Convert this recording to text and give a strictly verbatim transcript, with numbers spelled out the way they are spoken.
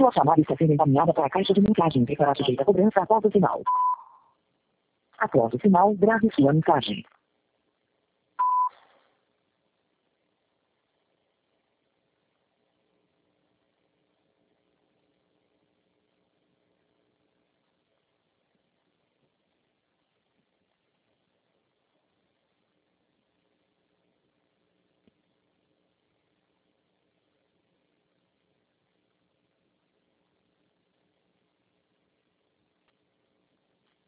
Sua chamada está sendo encaminhada para a caixa de mensagem que será sujeita a cobrança após o sinal. Após o sinal, grave sua mensagem.